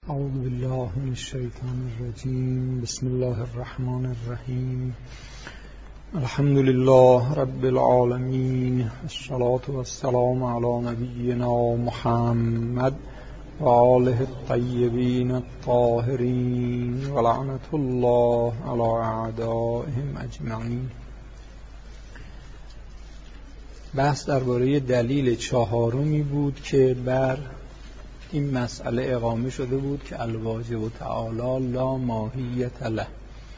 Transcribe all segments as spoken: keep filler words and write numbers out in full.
اعوذ بالله من الشیطان الرجیم. بسم الله الرحمن الرحیم. الحمد لله رب العالمین، الصلاة والسلام علی نبینا محمد و آله الطیبین الطاهرین و لعنة الله علی اعدائهم اجمعین. بحث درباره دلیل چهارمی بود که بر این مسئله اقامه شده بود که الواجب تعالی لا ماهیت له.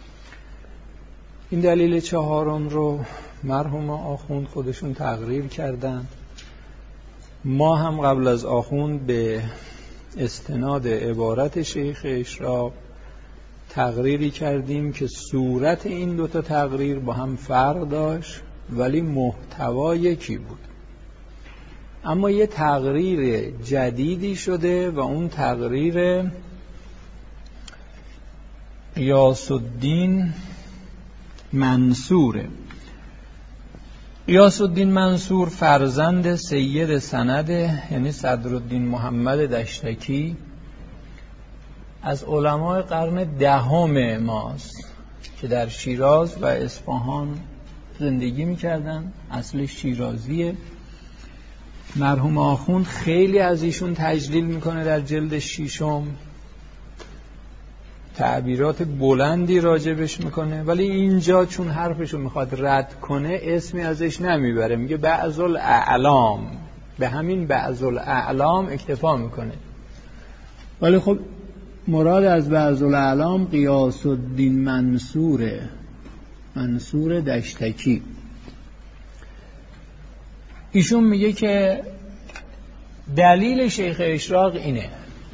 این دلیل چهارم رو مرحوم آخوند خودشون تقریر کردن. ما هم قبل از آخوند به استناد عبارت شیخ اشراق تقریری کردیم که صورت این دوتا تقریر با هم فرق داشت ولی محتوا یکی بود. اما یه تقریر جدیدی شده و اون تقریر غیاث الدین منصوره. غیاث الدین منصور فرزند سید سنده، یعنی صدرالدین محمد دشتکی، از علمای قرن دهم ماست که در شیراز و اصفهان زندگی می‌کردن. اصل شیرازیه. مرحوم آخوند خیلی از ایشون تجلیل میکنه در جلد ششم، تعبیرات بلندی راجبش میکنه، ولی اینجا چون حرفشو میخواد رد کنه اسمی ازش نمیبره، میگه بعض الاعلام، به همین بعض الاعلام اکتفا میکنه. ولی خب مراد از بعض الاعلام غیاث الدین منصوره، منصور دشتکی. ایشون میگه که دلیل شیخ اشراق اینه،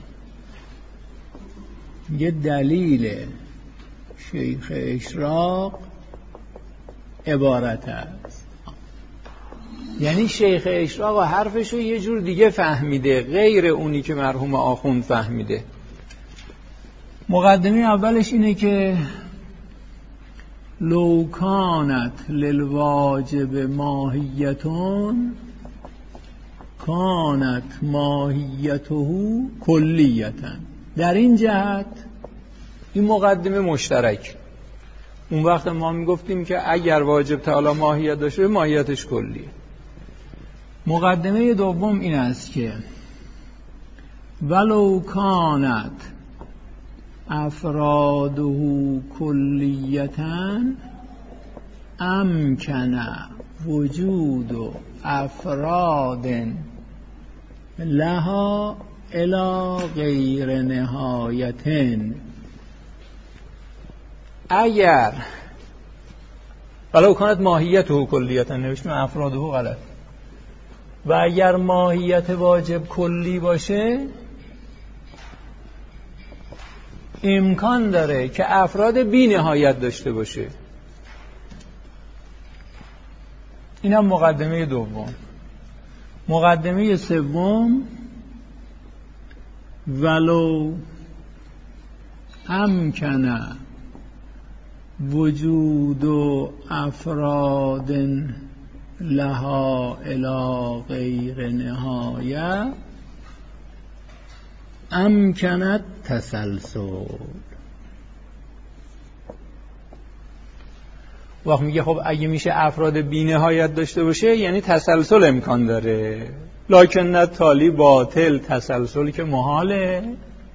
میگه دلیل شیخ اشراق عبارت است، یعنی شیخ اشراق و حرفشو یه جور دیگه فهمیده غیر اونی که مرحوم آخوند فهمیده. مقدمه اولش اینه که لو کانت للواجب ماهیتون کانت ماهیته کلیتن. در این جهت این مقدمه مشترک. اون وقت ما میگفتیم که اگر واجب تعالی ماهیت داشته ماهیتش کلیه. مقدمه دوم این است که ولو کانت افراده کلیتن امکن وجود افراد لها الی غیر نهایتن. اگر ولو کانت ماهیته کلیتن، نوشتیم افراده غلط، و اگر ماهیت واجب کلی باشه امکان داره که افراد بی نهایت داشته باشه. این هم مقدمه دوم. مقدمه سوم ولو امکن وجود افراد لها الی غیر نهایه امکنت تسلسل. وقت میگه خب اگه میشه افراد بی نهایت داشته باشه یعنی تسلسل امکان داره. لکن تالی باطل، تسلسلی که محاله.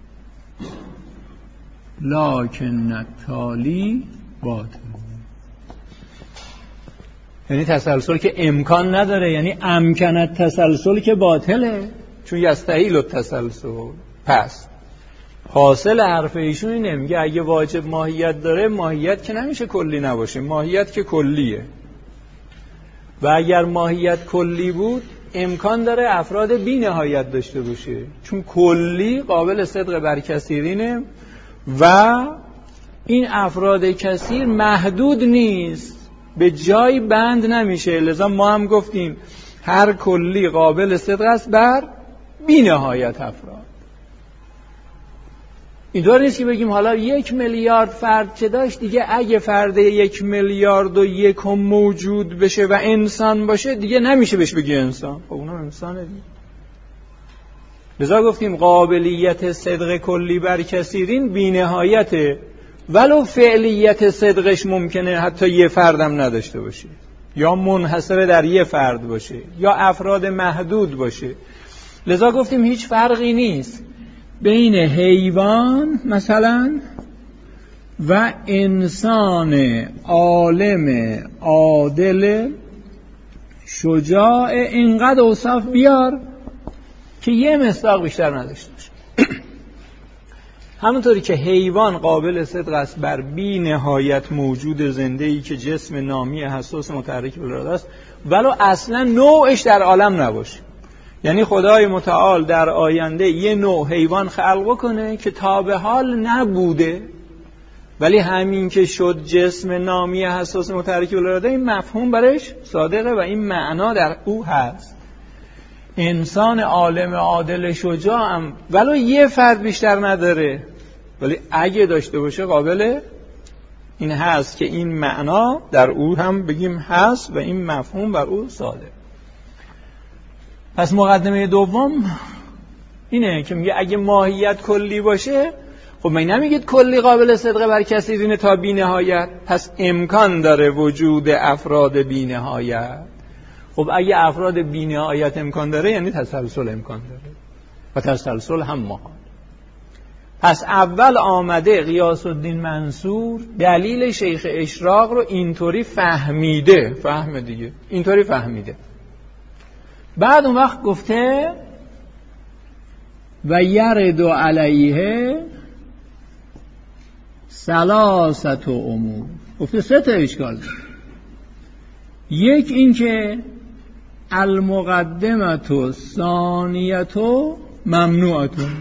لکن تالی باطل یعنی تسلسل که امکان نداره، یعنی امکنت تسلسل که باطله، چون یستحیل التسلسل. پس حاصل حرف ایشون اینه، میگه اگه واجب ماهیت داره ماهیت که نمیشه کلی نباشه، ماهیت که کلیه، و اگر ماهیت کلی بود امکان داره افراد بی نهایت داشته باشه، چون کلی قابل صدق بر کثیرینه و این افراد کثیر محدود نیست، به جای بند نمیشه. لذا ما هم گفتیم هر کلی قابل صدق است بر بی نهایت افراد. اینطور نیست که بگیم حالا یک میلیارد فرد چه داشت دیگه، اگه فرد یک میلیارد و یک هم موجود بشه و انسان باشه دیگه نمیشه بهش بگی انسان. خب اونم انسانه دیگه. لذا گفتیم قابلیت صدق کلی بر کثیرین بی نهایته، ولو فعلیت صدقش ممکنه حتی یه فردم نداشته باشه، یا منحصر در یه فرد باشه، یا افراد محدود باشه. لذا گفتیم هیچ فرقی نیست بین حیوان مثلا و انسان عالم عادل شجاع اینقدر اوصاف بیار که یه مصداق بیشتر نداشته باشه. همونطوری که حیوان قابل صدق است بر بی نهایت موجود زنده‌ای که جسم نامی حساس متحرک بالاراده است، ولو اصلا نوعش در عالم نباشه. یعنی خدای متعال در آینده یه نوع حیوان خلق کنه که تا به حال نبوده، ولی همین که شد جسم نامی حساس متحرک بالاراده، این مفهوم برش صادقه و این معنا در او هست. انسان عالم عادل شجاع هم ولو یه فرد بیشتر نداره، ولی اگه داشته باشه قابل این هست که این معنا در او هم بگیم هست و این مفهوم بر او صادق. پس مقدمه دوم اینه که میگه اگه ماهیت کلی باشه، خب من نمیگید کلی قابل صدق بر کثیرین تا بی نهایت، پس امکان داره وجود افراد بی نهایت. خب اگه افراد بی نهایت امکان داره یعنی تسلسل امکان داره و تسلسل هم محال. پس اول آمده غیاث الدین منصور دلیل شیخ اشراق رو اینطوری فهمیده، فهم دیگه اینطوری فهمیده. بعد اون وقت گفته و یرد علیه ثلاثت امور، گفته سه تا اشکال داره. یک این که المقدمت و ثانیت و ممنوعتون.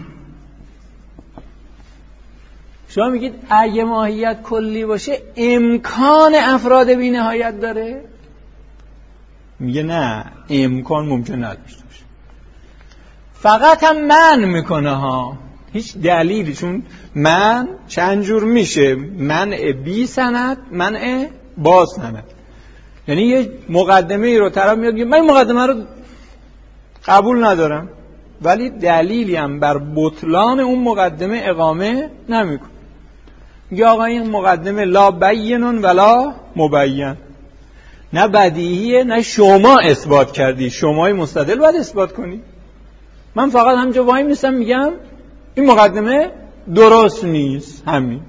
شما میگید اگه ماهیت کلی باشه امکان افراد بی نهایت داره؟ میگه نه، امکان ممکن نداشته باشه، فقط هم منع میکنه ها، هیچ دلیلی. چون من چند جور میشه، منع بی سند، منع با سند. یعنی یه مقدمه ای رو طرف میاد من این مقدمه رو قبول ندارم، ولی دلیلی هم بر بطلان اون مقدمه اقامه نمیکنه. میگه آقا این مقدمه لا بینون ولا مبین، نه بدیهیه نه شما اثبات کردی، شمای مستدل باید اثبات کنی. من فقط همجا وای میستم میگم این مقدمه درست نیست، همین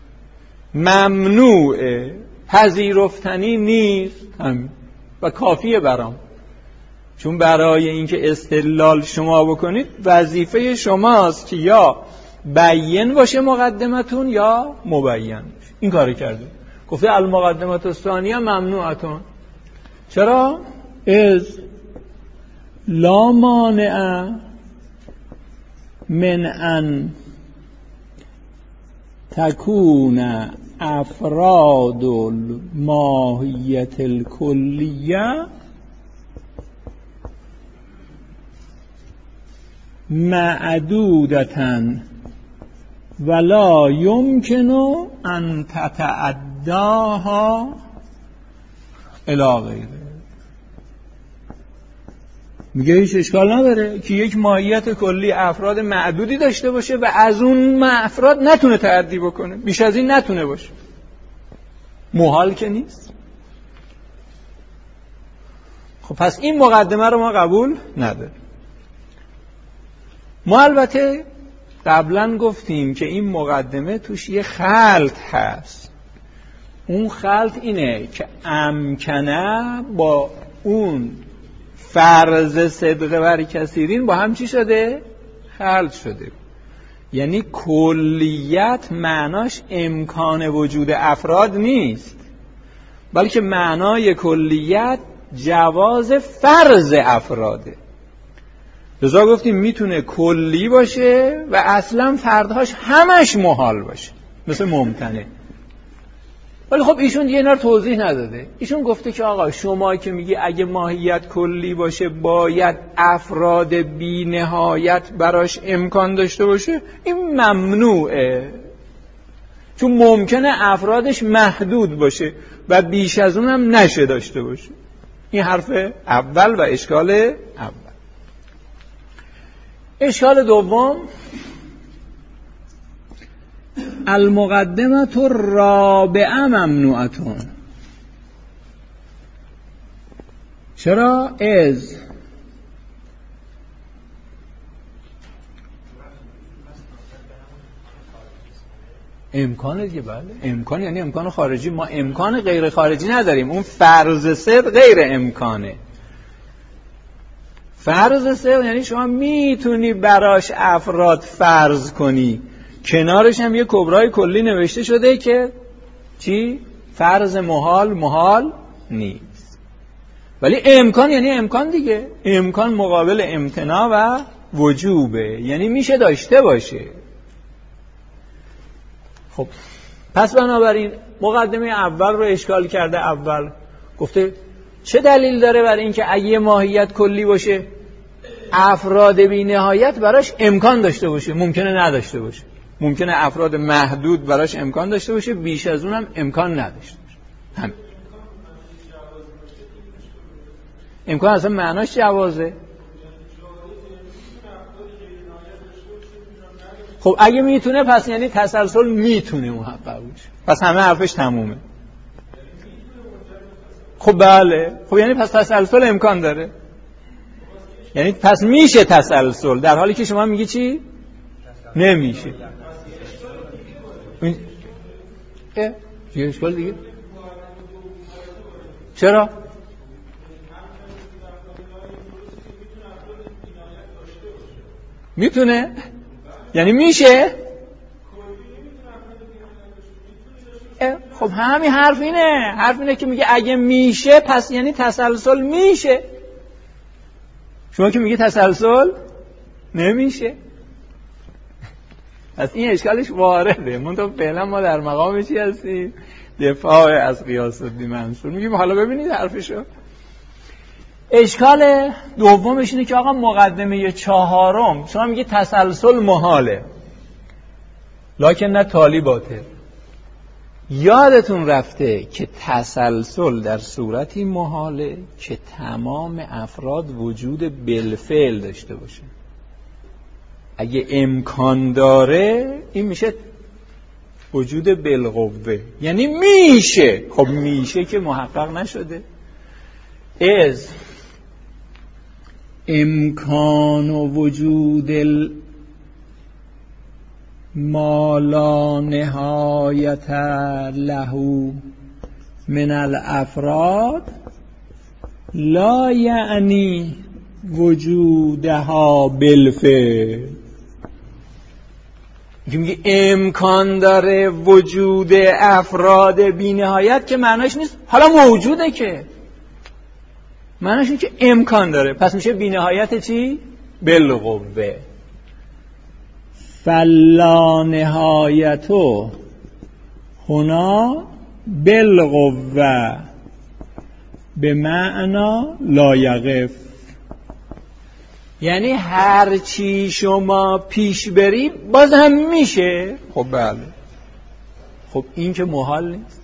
ممنوعه، پذیرفتنی نیست، همین و کافیه برام. چون برای اینکه استدلال شما بکنید وظیفه شماست که یا بیان باشه مقدمتون یا مبین باشه. این کاری کرده. گفته المقدمت الثانیه ممنوعتون. چرا؟ از لا مانع من ان تکون افراد الماهیت الکلیه معدودتن ولا یمکن ان تتعداها الی غیره. میگه هیچ اشکال نداره که یک ماهیت کلی افراد معدودی داشته باشه و از اون افراد نتونه تعدی بکنه، بیش از این نتونه باشه، محال که نیست. خب پس این مقدمه رو ما قبول نداریم. ما البته قبلا گفتیم که این مقدمه توش یه خلط هست. اون خلط اینه که امکنه با اون فرض صدق بر کثیرین با هم چی شده؟ خلط شده. یعنی کلیت معناش امکان وجود افراد نیست، بلکه معنای کلیت جواز فرض افراده. لذا گفتیم میتونه کلی باشه و اصلا فردهاش همش محال باشه، مثل ممتنع. ولی خب ایشون دیگه اینا رو توضیح نداده. ایشون گفته که آقا شما که میگی اگه ماهیت کلی باشه باید افراد بی نهایت براش امکان داشته باشه، این ممنوعه، چون ممکنه افرادش محدود باشه و بیش از اونم نشه داشته باشه. این حرف اول و اشکال اول. اشکال دوم، المقدمه الرابعه ممنوعتون. چرا؟ از امکان دیگه. بله امکان یعنی امکان خارجی، ما امکان غیر خارجی نداریم. اون فرض صدق غیر امکانه. فرض صدق یعنی شما میتونی براش افراد فرض کنی، کنارش هم یه کبرای کلی نوشته شده که چی؟ فرض محال محال نیست. ولی امکان یعنی امکان دیگه. امکان مقابل امتناع و وجوبه، یعنی میشه داشته باشه. خب پس بنابراین مقدمه اول رو اشکال کرده. اول گفته چه دلیل داره برای اینکه اگه ماهیت کلی باشه افراد بی نهایت براش امکان داشته باشه؟ ممکنه نداشته باشه. ممکنه افراد محدود براش امکان داشته باشه، بیش از اونم امکان نداشته باشه. همین امکان اصلا معناش جوازه. خب اگه میتونه پس یعنی تسلسل میتونه محقق باشه، پس همه حرفش تمومه. خب بله، خب یعنی پس تسلسل امکان داره، یعنی پس میشه تسلسل، در حالی که شما میگی چی؟ نمیشه. اه یه اشکال دیگه. چرا؟ میتونه یعنی میشه. خب همین حرف اینه، حرف اینه که میگه اگه میشه پس یعنی تسلسل میشه. شما که میگه تسلسل نمیشه، پس این اشکالش وارده. منتها فعلا ما در مقام چی هستیم؟ دفاع از قیاس الدین منصور. میگیم حالا ببینید حرفشو. اشکال دومش اینه که آقا مقدمه چهارم شما میگه تسلسل محاله لکن نه تالی باطل. یادتون رفته که تسلسل در صورتی محاله که تمام افراد وجود بالفعل داشته باشه. اگه امکان داره این میشه وجود بالقوه، یعنی میشه. خب میشه که محقق نشده. از امکان و وجود ما لا نهایت له من الافراد لا یعنی وجودها بالفعل. میگه امکان داره وجود افراد بی نهایت که معناش نیست حالا موجوده، که معناش اینه که امکان داره، پس میشه بی نهایت چی؟ بالقوه. فلا نهایتو هنا بالقوه به معنا لا یقف، یعنی هر چی شما پیش بری باز هم میشه. خب بله، خب این که محال نیست.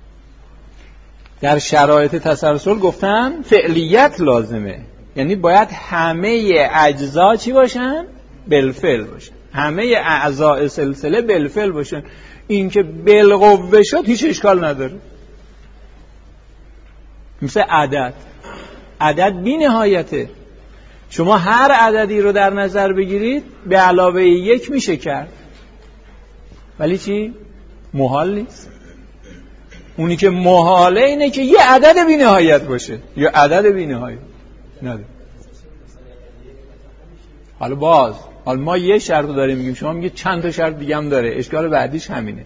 در شرایط تسلسل گفتن فعلیت لازمه، یعنی باید همه اجزا چی باشن؟ بالفعل باشن، همه اعضاء سلسله بالفعل باشن. این که بالقوه شد هیچ اشکال نداره. مثل عدد، عدد بی نهایته. شما هر عددی رو در نظر بگیرید به علاوه یک میشه کرد، ولی چی؟ محال نیست. اونی که محاله اینه که یه عدد بی نهایت باشه یا عدد بی نهایت نداره. حالا باز حالا ما یه شرط رو داریم میگیم، شما میگید چند تا شرط دیگه هم داره. اشکال بعدیش همینه.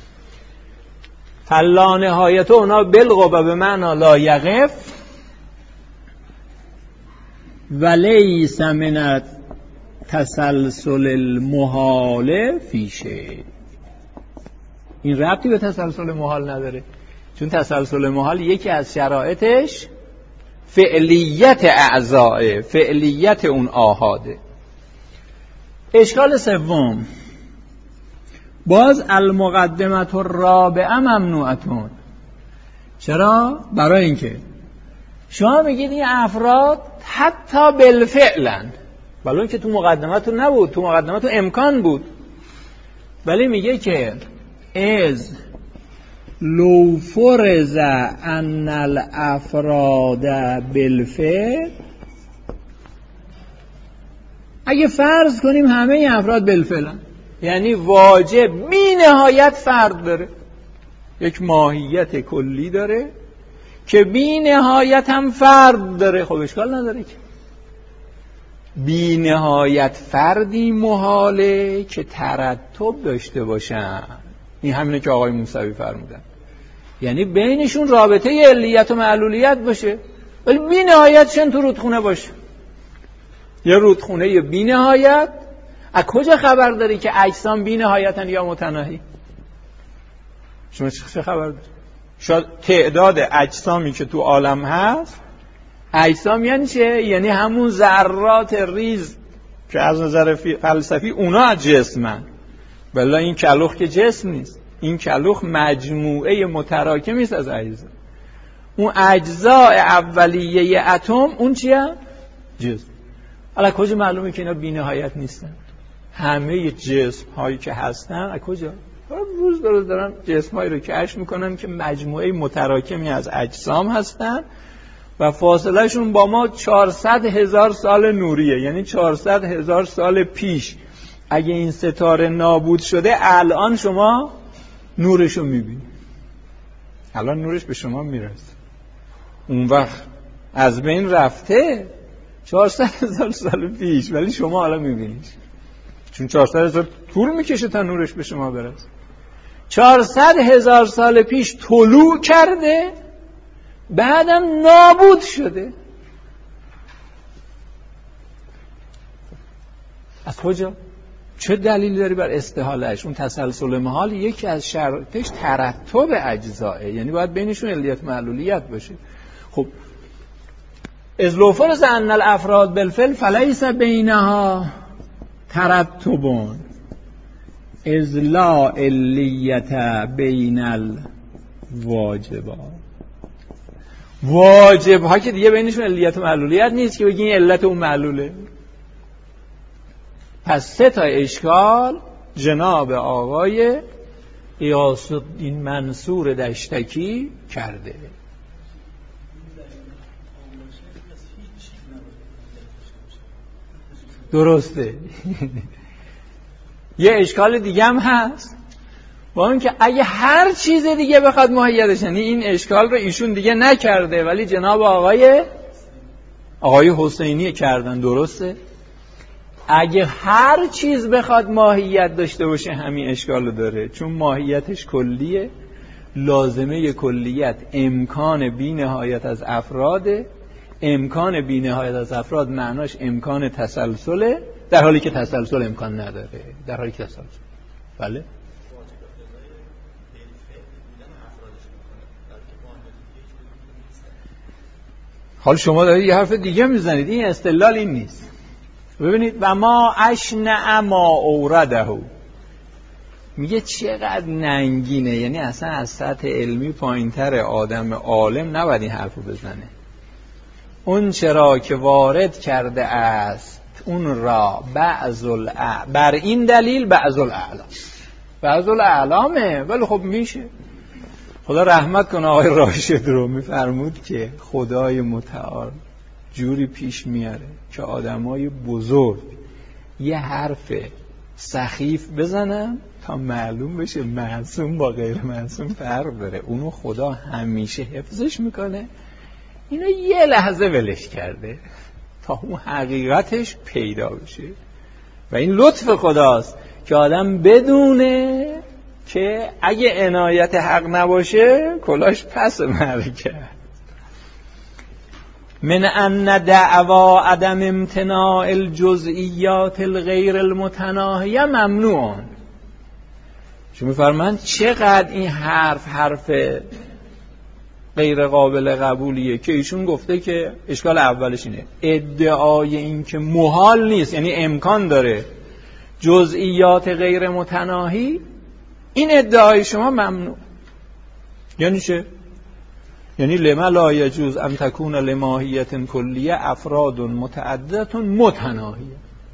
فلا نهایت اونا بالقوه به معنا لا یقف ولیس من تسلسل المحال فیشه. این ربطی به تسلسل محال نداره، چون تسلسل محال یکی از شرایطش فعلیت اعضاء، فعلیت اون آحاده. اشکال سوم، باز المقدمه الرابعه ممنوعتون. چرا؟ برای اینکه شما میگید این افراد حتی بالفعلن، ولی که تو مقدمت نبود، تو مقدمت امکان بود. ولی میگه که از لو فرض ان الافراد بالفعل، اگه فرض کنیم همه این افراد بالفعلن، یعنی واجب بی نهایت فرد داره، یک ماهیت کلی داره که بی نهایت هم فرد داره. خب اشکال نداره که بی نهایت فردی محاله که ترتب داشته باشن. این همینه که آقای موسوی فرمودن، یعنی بینشون رابطه علیت و معلولیت باشه، ولی بی نهایت چند تو رودخونه باشه. یه رودخونه بی نهایت، از کجا خبر داری که اجسام بی نهایتن یا متناهی؟ شما چه خبر داری؟ شاید تعداد اجسامی که تو عالم هست، اجسام یعنی چه؟ یعنی همون ذرات ریز که از نظر فلسفی اونا جسمن. بلا این کلوخ که جسم نیست، این کلوخ مجموعه متراکمی است از اجزا. اون اجزاء اولیه اتم اون چیه؟ جسم. حالا کجا معلومه که اینا بی نهایت نیستن؟ همه جسم هایی که هستن از کجا؟ روز به روز دارن جسم هایی رو کشف میکنن که مجموعه متراکمی از اجسام هستن و فاصله شون با ما چهارصد هزار سال نوریه، یعنی چهارصد هزار سال پیش اگه این ستاره نابود شده الان شما نورشو میبینی، الان نورش به شما میرسه. اون وقت از بین رفته چهارصد هزار سال پیش، ولی شما حالا میبینیش، چون چهارصد هزار طول میکشه تا نورش به شما برسه. چهارصد هزار سال پیش طلوع کرده، بعدم نابود شده. از کجا؟ چه دلیل داری بر استحالهش؟ اون تسلسل محال یکی از شرطش ترتب اجزائه، یعنی باید بینشون علیت معلولیت باشه. خب از لو فرض ان الافراد بالفعل فلیس بینها ترتبون از لا علیت بین الواجبات. واجب ها که دیگه بینشون علیت و معلولیت نیست که بگین علت اون معلوله. پس سه تا اشکال جناب آقای غیاث‌الدین منصور دشتکی کرده. درسته. یه اشکال دیگه هم هست، با اون که اگه هر چیز دیگه بخواد ماهیتش، یعنی این اشکال رو ایشون دیگه نکرده ولی جناب آقای آقای حسینی کردن. درسته؟ اگه هر چیز بخواد ماهیت داشته باشه همین اشکال رو داره، چون ماهیتش کلیه. لازمه کلیت امکان بی نهایت از افراده. امکان بی نهایت از افراد معناش امکان تسلسله، در حالی که تسلسل امکان نداره. در حالی که تسلسل بله حال شما دارید یه حرف دیگه میزنید. این استدلال این نیست. ببینید و ما اشنع ما اورده، میگه چقدر ننگینه، یعنی اصلا از سطح علمی پایینتر آدم عالم نباید این حرفو بزنه. اون چرا که وارد کرده است اون را بعض الاعلام، بر این دلیل بعض الاعلام، بعض الاعلامه، ولی خب میشه. خدا رحمت کنه آقای راشد رو، میفرمود که خدای متعال جوری پیش میاره که آدمای بزرگ یه حرف سخیف بزنن تا معلوم بشه معصوم با غیر معصوم فرق داره. اونو خدا همیشه حفظش میکنه، اینو یه لحظه ولش کرده تا اون حقیقتش پیدا بشه. و این لطف خداست که آدم بدونه که اگه عنایت حق نباشه کلاش پس مرکه. من ان دعوا عدم امتناع الجزئیات الغیر المتناهیه ممنوع. شما میفرمایند چقدر این حرف حرف غیر قابل قبولیه که ایشون گفته که اشکال اولش اینه، ادعای این که محال نیست، یعنی امکان داره جزئیات غیر متناهی، این ادعای شما ممنوع. یعنی چه؟ یعنی لما لا یجوز ان تکون لماهیت کلیه افراد متعددت متناهیه.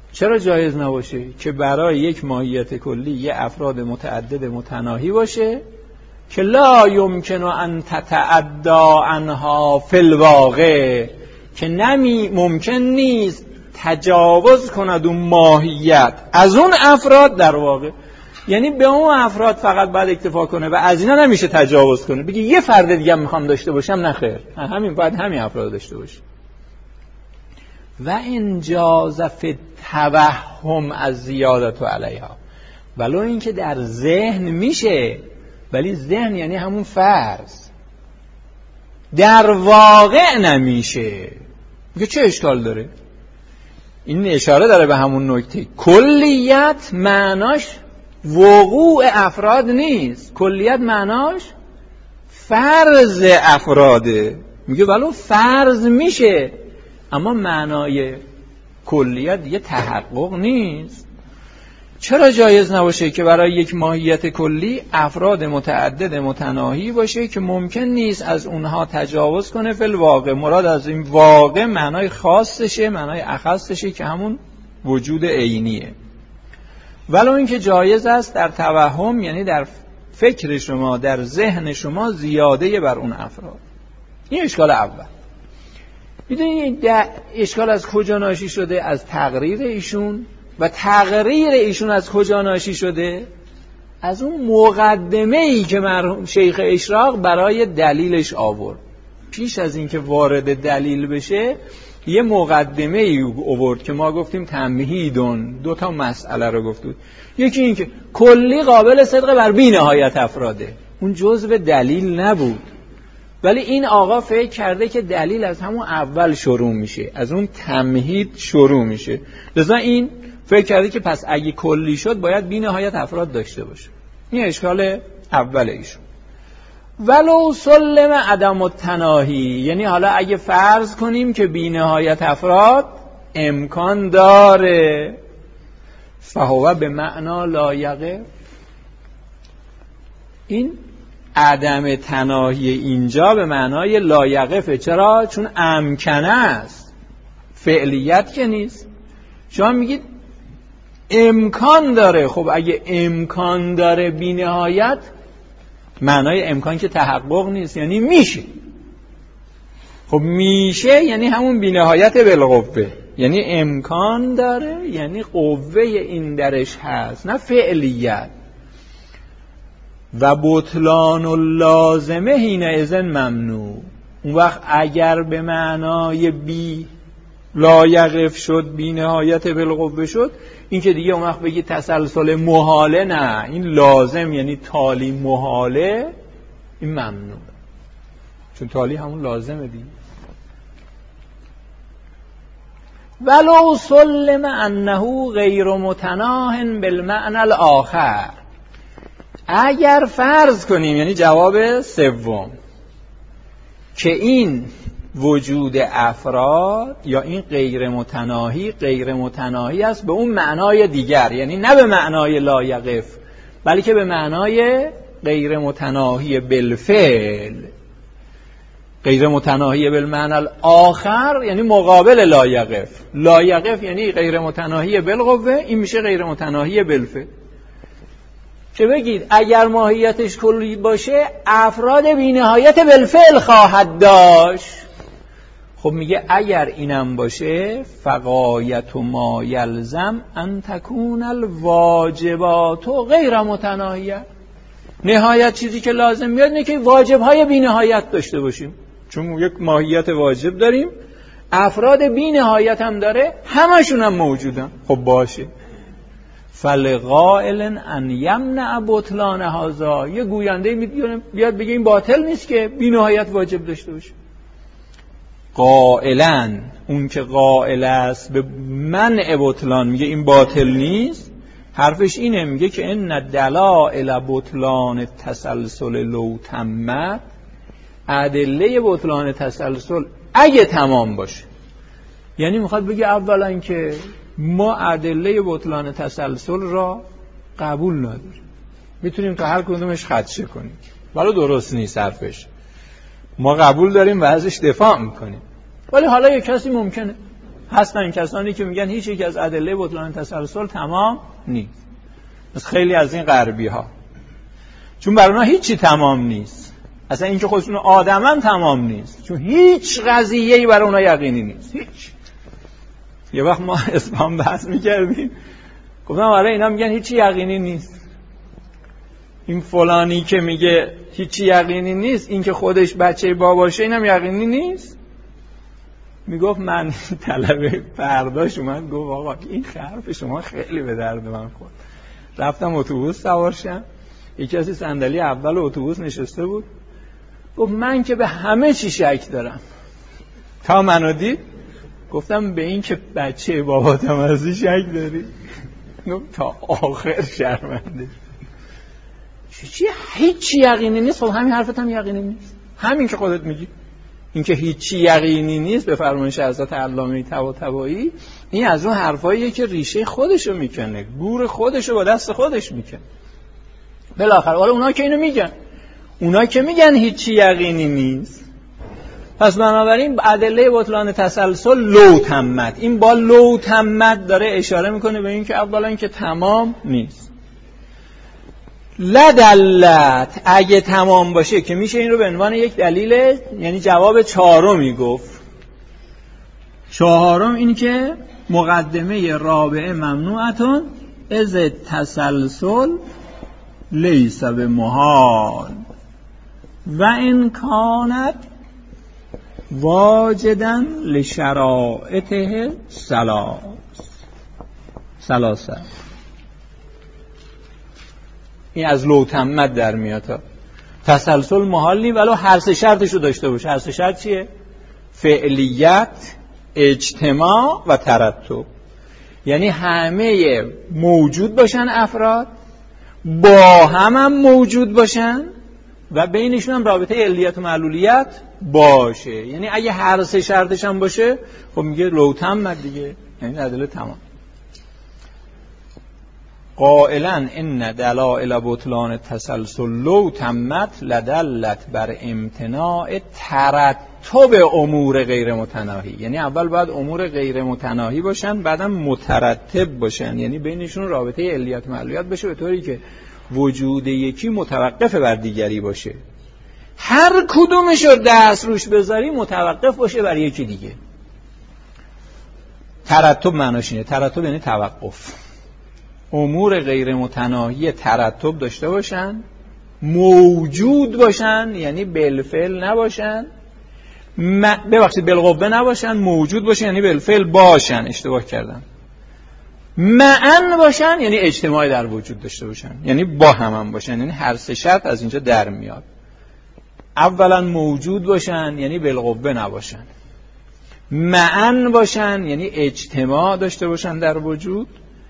چرا جایز نباشه که برای یک ماهیت کلی یه افراد متعدد متناهی باشه که لا یمکن ان تتعدی عنها فی الواقع، که نمی ممکن نیست تجاوز کند اون ماهیت از اون افراد در واقع، یعنی به اون افراد فقط باید اکتفا کنه و از اینا نمیشه تجاوز کنه، بگی یه فرد دیگه میخوام داشته باشم، نه خیر، همین باید همین افراد داشته باشه. و انجاز فی توهم از زیادت و علیها، ولو اینکه در ذهن میشه، ولی ذهن یعنی همون فرض، در واقع نمیشه. میگه چه اشکال داره؟ این اشاره داره به همون نکته، کلیت معناش وقوع افراد نیست، کلیت معناش فرض افراده. میگه ولو فرض میشه، اما معنای کلیت دیگه تحقق نیست. چرا جایز نباشه که برای یک ماهیت کلی افراد متعدد متناهی باشه که ممکن نیست از اونها تجاوز کنه فی الواقع؟ مراد از این واقع معنای خاصشه، معنای اخصشه که همون وجود عینیه. ولو اینکه جایز است در توهم، یعنی در فکر شما، در ذهن شما زیاده بر اون افراد. این اشکال اول. میدونید اشکال از کجا ناشی شده؟ از تقریر ایشون. و تقریر ایشون از کجا ناشی شده؟ از اون مقدمه‌ای که مرحوم شیخ اشراق برای دلیلش آورد. پیش از اینکه وارد دلیل بشه یه مقدمه‌ای آورد که ما گفتیم تمهیدون، دو تا مسئله رو گفتود. یکی این که کلی قابل صدق بر بی نهایت افراده، اون جزء دلیل نبود، ولی این آقا فکر کرده که دلیل از همون اول شروع میشه، از اون تمهید شروع میشه، لذا این فکر کرده که پس اگه کلی شد باید بی نهایت افراد داشته باشه. این اشکال اول ایشون. ولو سلم عدم التناهی، یعنی حالا اگه فرض کنیم که بی نهایت افراد امکان داره، فهو به معنا لایقه. این عدم تناهی اینجا به معنای لایقفه. چرا؟ چون امکنه است، فعلیت که نیست. شما میگید امکان داره، خب اگه امکان داره بی نهایت، معنای امکان که تحقق نیست، یعنی میشه. خب میشه یعنی همون بی نهایت بالقوه، یعنی امکان داره، یعنی قوه این درش هست، نه فعلیت. و بطلان اللازمه حین اذن ممنوع. اون وقت اگر به معنای بی لایقف شد، بی نهایت بالقوه شد، این که دیگه اون وقت بگی تسلسل محاله، نه، این لازم یعنی تالی محاله، این ممنوع، چون تالی همون لازمه دیگه. ولو سلم انه غیر متناه بالمعنى الاخر، اگر فرض کنیم، یعنی جواب سوم، که این وجود افراد یا این غیر متناهی غیر متناهی است به اون معنای دیگر، یعنی نه به معنای لایقف، بلکه به معنای غیر متناهی بالفعل. غیر متناهی بالمعنى الاخر یعنی مقابل لایقف. لایقف یعنی غیر متناهی بالقوه، این میشه غیر متناهی بالفعل. که بگید اگر ماهیتش کلی باشه افراد بی نهایت بالفعل خواهد داشت. خب میگه اگر اینم باشه فغایت ما یلزم ان تکون الواجبات غیر متناهیه، نهایت چیزی که لازم میاد اینه که واجبهای بی نهایت داشته باشیم، چون یک ماهیت واجب داریم، افراد بی نهایت هم داره، همشون هم موجودن. خب باشه، فلقائل ان یمنع بطلان هذا، یه گوینده بیاد بگه این باطل نیست که بی نهایت واجب داشته باشه. قائلا، اون که قائل است به منع بطلان میگه این باطل نیست، حرفش اینه، میگه که ان دلائل بطلان تسلسل لو تمت، ادله بطلان تسلسل اگه تمام باشه، یعنی میخواد بگه اولا که ما ادله بطلان تسلسل را قبول نداریم، میتونیم تا هر کدومش خدشه کنیم، ولی درست نیست حرفش. ما قبول داریم و ازش دفاع میکنیم، ولی حالا یک کسی ممکنه هستن کسانی که میگن هیچ یک از ادله بطلان تسلسل تمام نیست، مثل خیلی از این غربی ها، چون برای اونا هیچی تمام نیست. اصلا اینکه خودشون آدمن تمام نیست، چون هیچ قضیه‌ای برای اونا یقینی نیست. هیچ. یه وقت ما اسلام بحث میکردیم، گفتم آره اینا میگن هیچی یقینی نیست. این فلانی که میگه هیچی یقینی نیست، این که خودش بچه باباشه اینم یقینی نیست. میگفت من طلبه فرداش اومد گفت آقا این حرف شما خیلی به درد من خورد. رفتم اتوبوس سوار شدم، یکی از صندلی اول اتوبوس نشسته بود، گفت من که به همه چی شک دارم. تا منو دید گفتم به این که بچه باباتم ازی شک داری؟ گفت تا آخر شرمنده. چی هیچی یقینی نیست؟ خب همین حرفت هم یقینی نیست، همین که خودت میگی. این که هیچی یقینی نیست به فرمایش حضرت علامه طباطبایی، این از اون حرفاییه که ریشه خودشو میکنه، گور خودشو با دست خودش میکنه. بالاخره حالا اونا که اینو میگن، اونا که میگن هیچی یقینی نیست، پس بنابراین ادله بطلان تسلسل لو تمت، این با لو تمت داره اشاره میکنه به این که اولا که تمام نیست. لدلت اگه تمام باشه که میشه این رو به عنوان یک دلیل، یعنی جواب چهارمی گفت. چهارم این که مقدمه رابعه ممنوعتون از تسلسل لیس به محال و ان کانت واجدن لشرائطه سلاس سلاسه. این از لو تمت در میاد. ها تسلسل محال نی ولو هر سه شرطشو داشته باشه. هر سه شرط چیه؟ فعلیت، اجتماع و ترتب. یعنی همه موجود باشن افراد، با هم هم موجود باشن و بینشون هم رابطه علیت و معلولیت باشه. یعنی اگه هر سه شرطش هم باشه خب میگه لو تمت دیگه، یعنی ادله تمام. قائلا ان دلائل بطلان تسلسل لو تمت لدلت بر امتناع ترتب امور غیر متناهی. یعنی اول باید امور غیر متناهی باشن، بعدم مترتب باشن، یعنی بینشون رابطه علیت و معلولیت باشه به طوری که وجود یکی متوقف بر دیگری باشه. هر کدومش رو دست روش بذاری متوقف باشه بر یکی دیگه. ترتب معناش اینه، ترتب یعنی توقف. امور غیر متناهی ترتب داشته باشن، موجود باشن یعنی بالفعل نباشن، م... ببخشید بالقوه نباشن، موجود باشن یعنی بالفعل باشن، اشتباه کردم، معن باشن یعنی اجتماعی در وجود داشته باشن، یعنی با هم هم باشن. یعنی هر سه شرط از اینجا در میاد. اولا موجود باشن یعنی بالقوه نباشن، معن باشن یعنی اجتماع داشته باشن در وجود،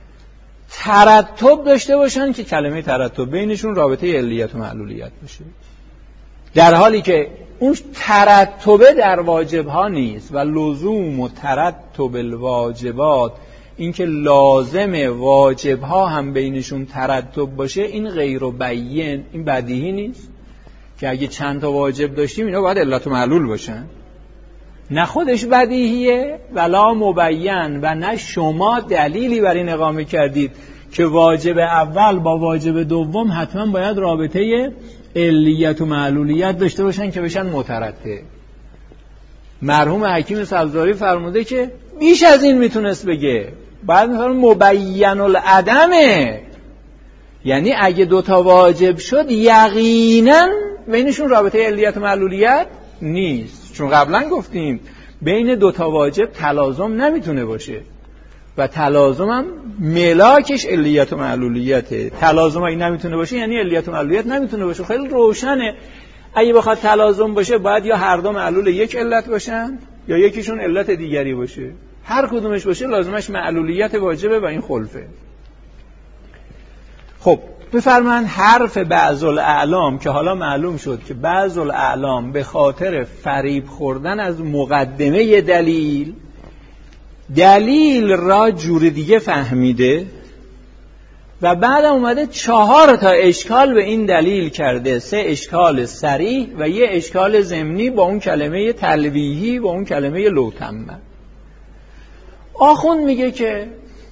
ترتب داشته باشن که کلمه ترتب بینشون رابطه علیت و معلولیت باشه. در حالی که اون ترتبه در واجب ها نیست و لزوم و ترتب الواجبات، این که لازم واجب ها هم بینشون ترتب باشه، این غیر و بیین، این بدیهی نیست که اگه چند تا واجب داشتیم اینا باید علت و معلول باشن. نه خودش بدیهیه ولا مبین، و نه شما دلیلی بر این اقامه کردید که واجب اول با واجب دوم حتما باید رابطه علیت و معلولیت داشته باشن که بشن مترتب. مرحوم حکیم سبزواری فرموده که بیش از این میتونست بگه، بعد میفرمون مبین العدمه، یعنی اگه دوتا واجب شد یقینا بینشون رابطه علیت و معلولیت نیست. چون قبلا گفتیم بین دوتا واجب تلازم نمیتونه باشه و تلازم هم ملاکش علیت و معلولیته. تلازم اگه نمیتونه باشه یعنی علیت و معلولیت نمیتونه باشه. خیلی روشنه اگه بخواد تلازم باشه باید یا هر دو معلول یک علت باشن یا یکیشون علت دیگری باشه. هر کدومش باشه لازمش معلولیت واجبه و این خلفه. خب بفرمایند حرف بعض الاعلام که حالا معلوم شد که بعض الاعلام به خاطر فریب خوردن از مقدمه دلیل دلیل را جور دیگه فهمیده و بعد اومده چهار تا اشکال به این دلیل کرده، سه اشکال صریح و یه اشکال ضمنی با اون کلمه تلویحی با اون کلمه لو تمت. آخوند میگه که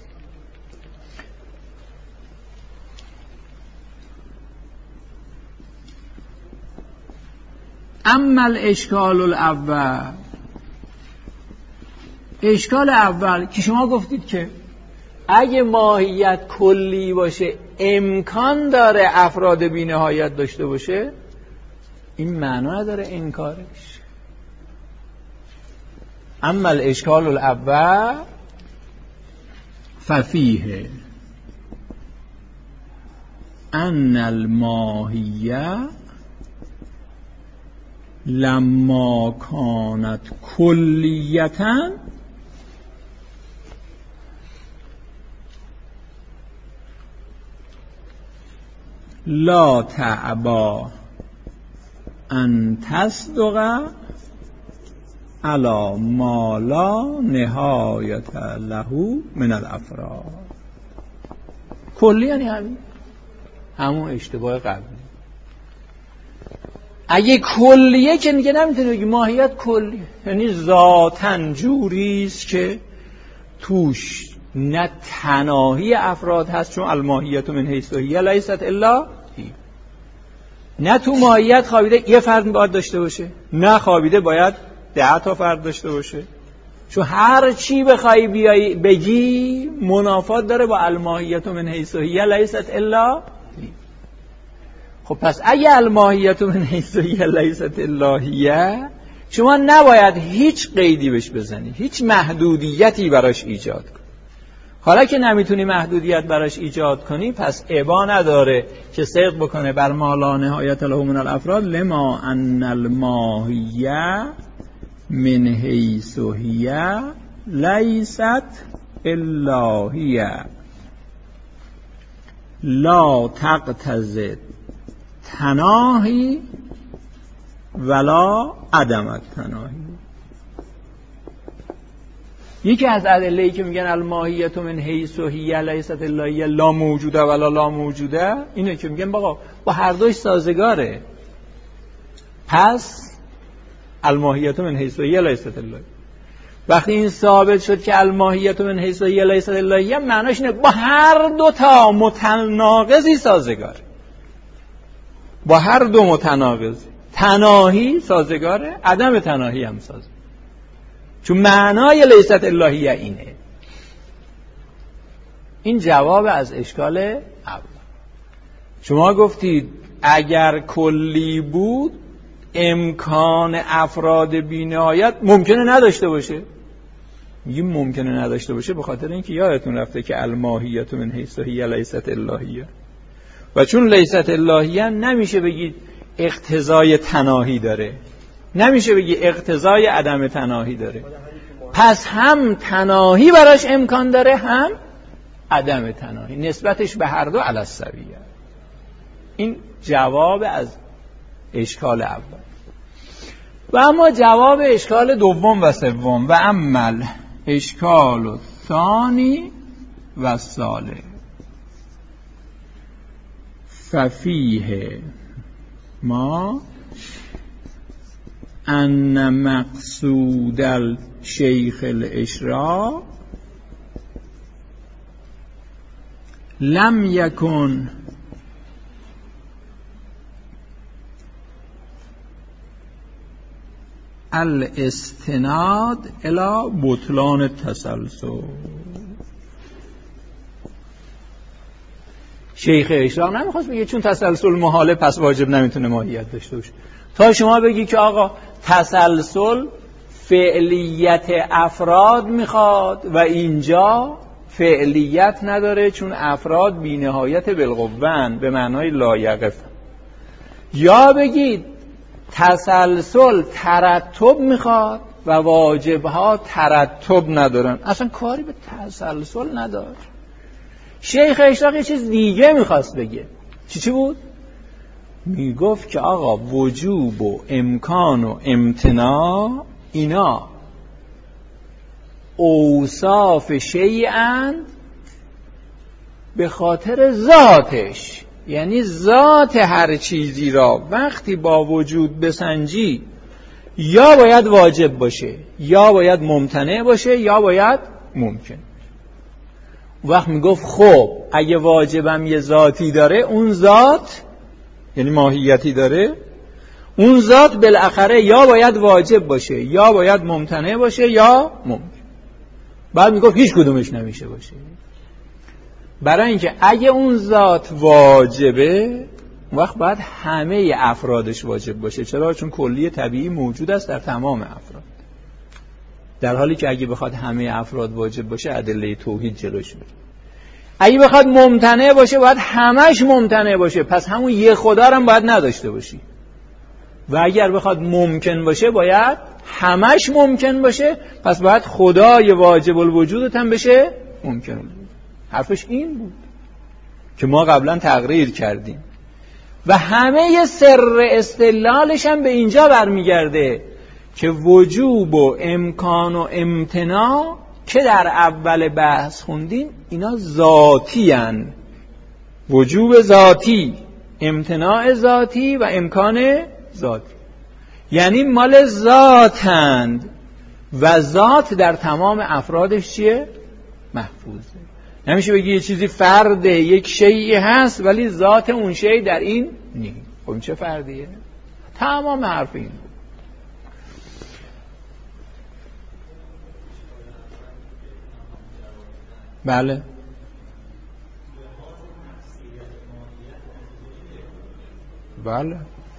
اما الاشکال الاول، اشکال اول که شما گفتید که اگه ماهیت کلی باشه امکان داره افراد بی نهایت داشته باشه، این معنا نداره انکارش. اما الاشکال الاول ففیه ان الماهیه لما کانت کلیتاً لا تعبا ان تصدق علی ما لا نهایت له من الافراد. کلی یعنی همین همون اشتباه قبلی. اگه کلیه که میگه نمیتونه بگی ماهیت کلی، یعنی ذاتاً جوریست که توش نه تناهی افراد هست، چون الماهیت من حیث هی لیست الا هی، نه تو ماهیت خوابیده یه فرد باید داشته باشه، نه خوابیده باید ده تا فرد داشته باشه، چون هر چی بخوای بیای بگی منافات داره با الماهیت من حیث هی لیست الا هی. خب پس اگه الماهیت من حیث هی لیست الا هی، شما نباید هیچ قیدی بهش بزنی، هیچ محدودیتی براش ایجاد کنی. حالا که نمیتونی محدودیت براش ایجاد کنی، پس ابا نداره که صدق بکنه بر ما لا نهایت له من الافراد لما ان الماهیه من حیث هی لیست الا هی لا تقتضی تناهی ولا عدم التناهی. یکی از ادله‌ای که میگن الماهیت من حیث هی لیست الا هی لا موجوده ولا لا موجوده، اینه که میگن بابا با هر دوش سازگاره، پس الماهیت من حیث هی لیست الا هی. وقتی این ثابت شد که الماهیت من حیث هی لیست الا هی، معناش اینه با هر دو تا متناقضی سازگاره، با هر دو متناقضی، تناهی سازگاره، عدم تناهی هم سازگاره، چون معنای لیست الا هی اینه. این جواب از اشکال اول. شما گفتید اگر کلی بود امکان افراد بی‌نهایت ممکنه نداشته باشه. میگیم ممکنه نداشته باشه به خاطر اینکه یادتون رفته که الماهیت من حیث هی لیست الا هی، و چون لیست الا هی نمیشه بگید اقتضای تناهی داره، نمیشه بگی اقتضای عدم تناهی داره، پس هم تناهی براش امکان داره هم عدم تناهی، نسبتش به هر دو علی السویه. این جواب از اشکال اول. و اما جواب اشکال دوم و سوم، و عمل اشکال ثانی و ثالث ففیه ما ان مقصود الشیخ الاشراق لم یکن الاستناد الى بطلان التسلسل. شیخ اشراق نمیخواست بگه چون تسلسل محاله پس واجب نمیتونه ماهیت داشته باشه، تا شما بگی که آقا تسلسل فعلیت افراد میخواد و اینجا فعلیت نداره چون افراد بی نهایت بالقوه‌اند به معنای لایقف، یا بگید تسلسل ترتب میخواد و واجبها ترتب ندارن، اصلا کاری به تسلسل نداره. شیخ اشراق یه چیز دیگه میخواست بگه. چی چی بود؟ میگفت که آقا وجوب و امکان و امتناع اینا اوصاف شیئن به خاطر ذاتش، یعنی ذات هر چیزی را وقتی با وجود بسنجی یا باید واجب باشه یا باید ممتنع باشه یا باید ممکن. وقت میگفت خب اگه واجبم یه ذاتی داره، اون ذات یعنی ماهیتی داره، اون ذات بالاخره یا باید واجب باشه یا باید ممتنع باشه یا ممکن. بعد میگفت هیچ کدومش نمیشه باشه. برای اینکه اگه اون ذات واجبه، وقت باید همه افرادش واجب باشه. چرا؟ چون کلی طبیعی موجود است در تمام افراد. در حالی که اگه بخواد همه افراد واجب باشه، ادله توحید جلوش میره. اگه بخواد ممتنع باشه، باید همش ممتنع باشه. پس همون یه خدا رو هم باید نداشته باشی. و اگر بخواد ممکن باشه، باید همش ممکن باشه. پس باید خدای واجب الوجودت هم بشه ممکن الوجود. حرفش این بود که ما قبلا تقریر کردیم و همه سر استدلالش هم به اینجا برمیگرده که وجوب و امکان و امتناع که در اول بحث خوندیم، اینا ذاتی هن. وجوب ذاتی، امتناع ذاتی و امکان ذاتی، یعنی مال ذاتند و ذات در تمام افرادش چیه؟ محفوظه. نمیشه بگی یه چیزی فرده، یک شیئی هست ولی ذات اون شیء در این نیست. خب این چه فردیه؟ تمام حرف این بود. بله بله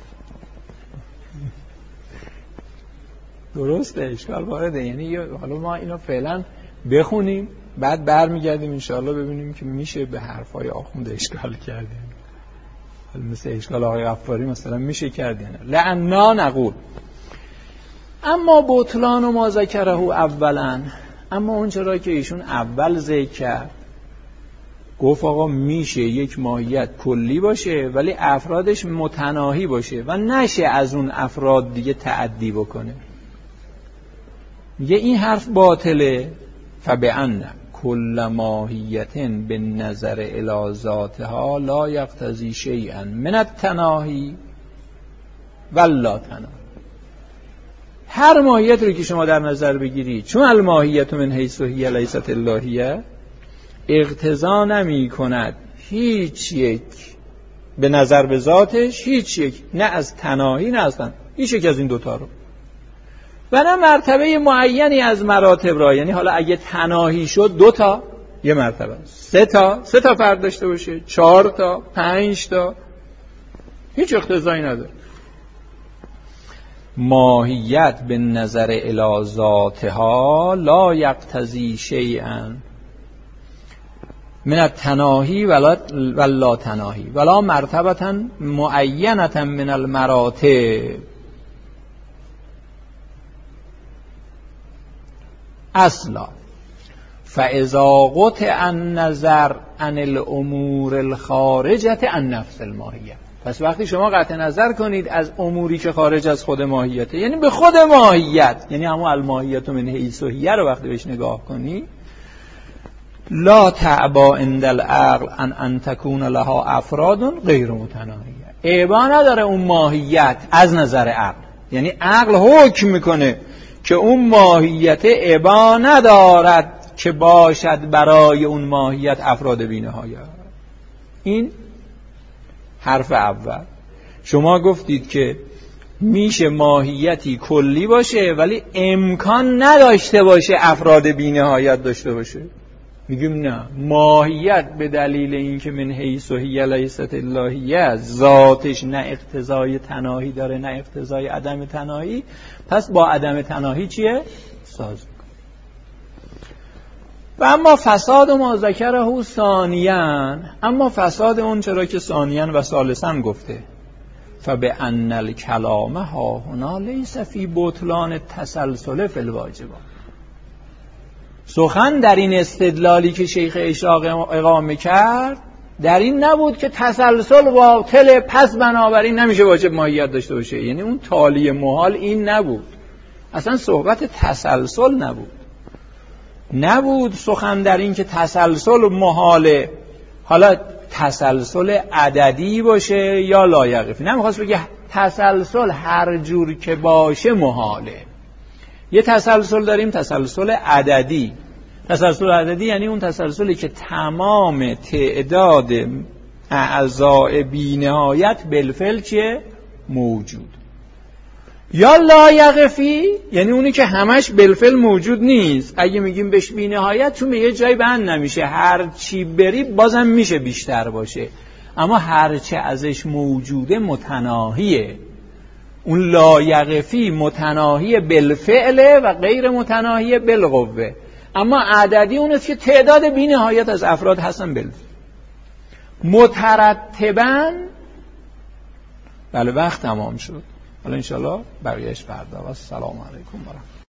درسته، اشکال وارده. یعنی حالا ما اینو فعلا بخونیم، بعد برمیگردیم انشاءالله ببینیم که میشه به حرفای آخوند اشکال کردیم. حالا مثل اشکال آقای غفاری مثلا میشه کردیم. لعنا نقول اما بطلان و ما ذکره اولا، اما اون چرا که ایشون اول ذکر کرد، گفت آقا میشه یک ماهیت کلی باشه ولی افرادش متناهی باشه و نشه از اون افراد دیگه تعدی بکنه. میگه این حرف باطله. فبأن کل ماهیت به نظر الی ذاتها لا یقتضی شیئا من التناهی ولا تناهی. هر ماهیت رو که شما در نظر بگیرید، چون الماهیت من حیث هی لیست اللهیه، اقتضا نمی کند هیچ یک به نظر به ذاتش، هیچ یک نه از تناهی نه از تناهی، هیچ یک از این دوتا رو، و نه مرتبه معینی از مراتب را. یعنی حالا اگه تناهی شد دوتا یه مرتبه، سه تا سه تا فرد داشته باشه، چهار تا، پنج تا، هیچ اقتضایی نداره. ماهیت به نظر الی ذاتها لا یقتضی شیئا من التناهی ولا ولا تناهی ولا مرتبه معینه من المراتب. اصلا فاذا قطع النظر عن الامور الخارجه عن نفس الماهیه. پس وقتی شما قطع نظر کنید از اموری که خارج از خود ماهیته، یعنی به خود ماهیت، یعنی همون الماهیت من حیث هی رو وقتی بهش نگاه کنی، لا تعبا عند العقل ان ان تکون لها افراد غیر متناهیه. عیبا نداره اون ماهیت از نظر عقل، یعنی عقل حکم میکنه که اون ماهیت عیبا ندارد که باشد برای اون ماهیت افراد بی‌نهایه. این حرف اول. شما گفتید که میشه ماهیتی کلی باشه ولی امکان نداشته باشه افراد بی‌نهایت داشته باشه. میگیم نه، ماهیت به دلیل اینکه من حیث هی لیست اللهیه، ذاتش نه اقتضای تناهی داره نه اقتضای عدم تناهی، پس با عدم تناهی چیه؟ ساز میکنه. و اما فساد ما ذکره ثانیاً، اما فساد اون چرا که ثانیاً و ثالثاً گفته، فبأن الکلام ها هنا لیس فی بطلان التسلسل فی الواجبات. سخن در این استدلالی که شیخ اشراق اقامه کرد در این نبود که تسلسل باطل، پس بنابراین نمیشه واجب ماهیت داشته باشه. یعنی اون تالی محال این نبود، اصلا صحبت تسلسل نبود. نبود سخن در این که تسلسل محاله، حالا تسلسل عددی باشه یا لایقفی. نمیخواست بگه تسلسل هر جور که باشه محاله. یه تسلسل داریم، تسلسل عددی. تسلسل عددی یعنی اون تسلسلی که تمام تعداد اعضاء بی‌نهایت بالفعل چیه؟ موجود. یا لایقفی یعنی اونی که همش بالفعل موجود نیست. اگه میگیم بهش بی‌نهایت چون به یه جایی بند نمیشه، هر چی بری بازم میشه بیشتر باشه، اما هر چه ازش موجوده متناهیه. اون لایقفی متناهی بالفعل و غیر متناهی بالقوه. اما عددی اونه که تعداد بی‌نهایت از افراد هستن بالفعل. مترتباً بله وقت تمام شد. حالا انشالله بقیهش فردا. و السلام علیکم و رحمت الله.